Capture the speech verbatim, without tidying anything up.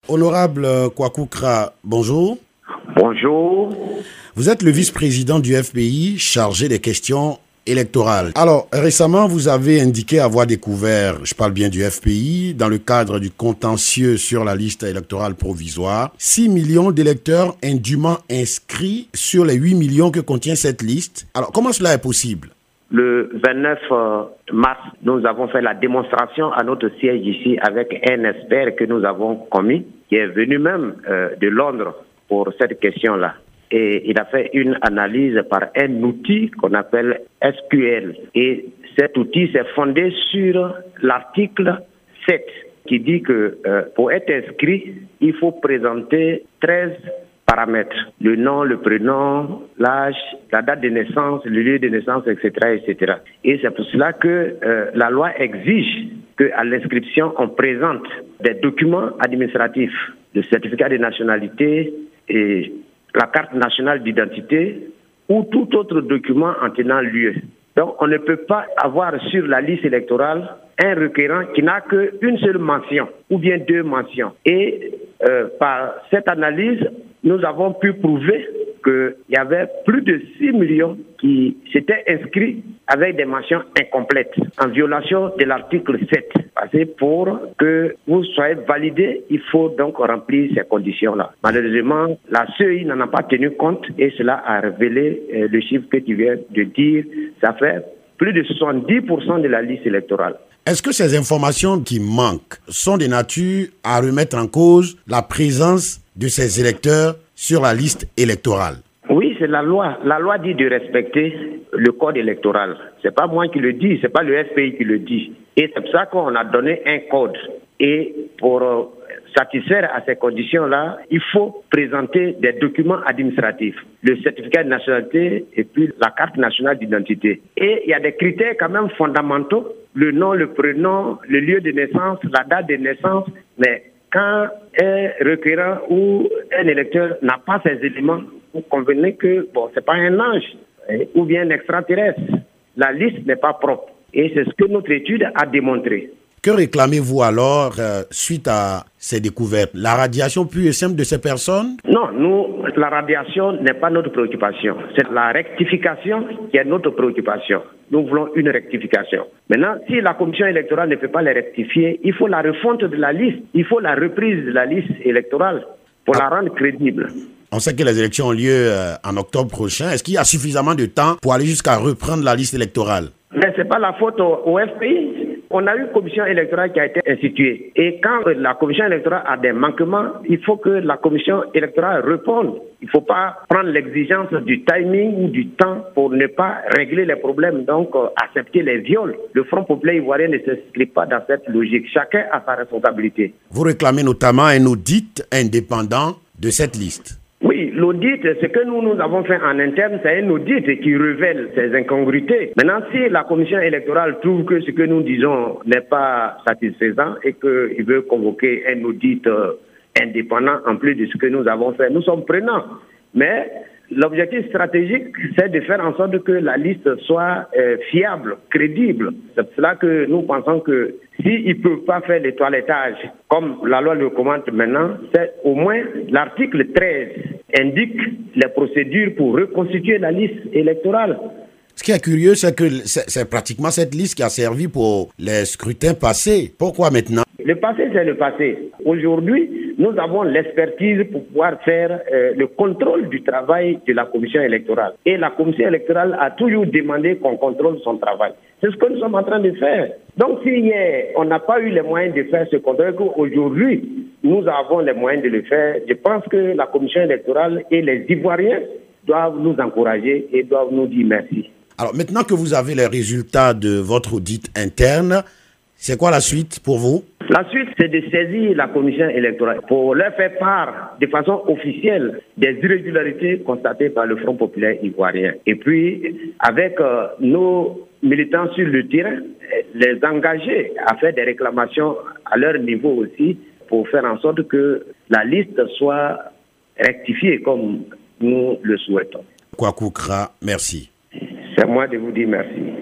Honorable Kwaku Kra, bonjour. Bonjour. Vous êtes le vice-président du F P I chargé des questions électorales. Alors, récemment, vous avez indiqué avoir découvert, je parle bien du F P I, dans le cadre du contentieux sur la liste électorale provisoire, six millions d'électeurs indûment inscrits sur les huit millions que contient cette liste. Alors, comment cela est possible? Le vingt-neuf mars, nous avons fait la démonstration à notre siège ici avec un expert que nous avons commis, qui est venu même euh, de Londres pour cette question-là. Et il a fait une analyse par un outil qu'on appelle S Q L. Et cet outil s'est fondé sur l'article sept qui dit que euh, pour être inscrit, il faut présenter treize paramètres. Le nom, le prénom, l'âge, la date de naissance, le lieu de naissance, et cetera et cetera. Et c'est pour cela que euh, la loi exige qu'à l'inscription, on présente des documents administratifs, le certificat de nationalité et la carte nationale d'identité ou tout autre document en tenant lieu. Donc, on ne peut pas avoir sur la liste électorale un requérant qui n'a qu'une seule mention ou bien deux mentions. Et euh, par cette analyse, nous avons pu prouver qu'il y avait plus de six millions qui s'étaient inscrits avec des mentions incomplètes, en violation de l'article sept. Parce que pour que vous soyez validé, il faut donc remplir ces conditions-là. Malheureusement, la C E I n'en a pas tenu compte et cela a révélé euh, le chiffre que tu viens de dire. Ça fait plus de soixante-dix pour cent de la liste électorale. Est-ce que ces informations qui manquent sont de nature à remettre en cause la présence de ces électeurs sur la liste électorale? Oui, c'est la loi. La loi dit de respecter le code électoral. C'est pas moi qui le dis, c'est pas le F P I qui le dit. Et c'est pour ça qu'on a donné un code. Et pour euh, satisfaire à ces conditions-là, il faut présenter des documents administratifs, le certificat de nationalité et puis la carte nationale d'identité. Et il y a des critères quand même fondamentaux, le nom, le prénom, le lieu de naissance, la date de naissance, mais quand un requérant ou un électeur n'a pas ces éléments, vous convenez que bon, c'est pas un ange hein, ou bien un extraterrestre. La liste n'est pas propre. Et c'est ce que notre étude a démontré. Que réclamez-vous alors euh, suite à ces découvertes? La radiation pure et simple de ces personnes? Non, nous, la radiation n'est pas notre préoccupation. C'est la rectification qui est notre préoccupation. Nous voulons une rectification. Maintenant, si la commission électorale ne peut pas les rectifier, il faut la refonte de la liste. Il faut la reprise de la liste électorale pour ah. la rendre crédible. On sait que les élections ont lieu euh, en octobre prochain. Est-ce qu'il y a suffisamment de temps pour aller jusqu'à reprendre la liste électorale? Mais ce n'est pas la faute au, au F P I. On a eu une commission électorale qui a été instituée. Et quand la commission électorale a des manquements, il faut que la commission électorale réponde. Il ne faut pas prendre l'exigence du timing ou du temps pour ne pas régler les problèmes, donc euh, accepter les viols. Le Front populaire ivoirien ne s'inscrit pas dans cette logique. Chacun a sa responsabilité. Vous réclamez notamment un audit indépendant de cette liste. Oui, l'audit, ce que nous, nous avons fait en interne, c'est un audit qui révèle ces incongruités. Maintenant, si la commission électorale trouve que ce que nous disons n'est pas satisfaisant et qu'il veut convoquer un audit euh, indépendant en plus de ce que nous avons fait, nous sommes prenants. Mais l'objectif stratégique, c'est de faire en sorte que la liste soit euh, fiable, crédible. C'est pour cela que nous pensons que s'ils ne peuvent pas faire le toilettage, comme la loi le commande maintenant, c'est au moins l'article treize indique les procédures pour reconstituer la liste électorale. Ce qui est curieux, c'est que c'est, c'est pratiquement cette liste qui a servi pour les scrutins passés. Pourquoi maintenant? Le passé, c'est le passé. Aujourd'hui, nous avons l'expertise pour pouvoir faire euh, le contrôle du travail de la commission électorale. Et la commission électorale a toujours demandé qu'on contrôle son travail. C'est ce que nous sommes en train de faire. Donc, si hier, on n'a pas eu les moyens de faire ce contrôle, aujourd'hui, nous avons les moyens de le faire. Je pense que la commission électorale et les Ivoiriens doivent nous encourager et doivent nous dire merci. Alors, maintenant que vous avez les résultats de votre audit interne, c'est quoi la suite pour vous? La suite, c'est de saisir la commission électorale pour leur faire part de façon officielle des irrégularités constatées par le Front populaire ivoirien. Et puis, avec euh, nos militants sur le terrain, les engager à faire des réclamations à leur niveau aussi pour faire en sorte que la liste soit rectifiée comme nous le souhaitons. Kwaku Kra, merci. C'est à moi de vous dire merci.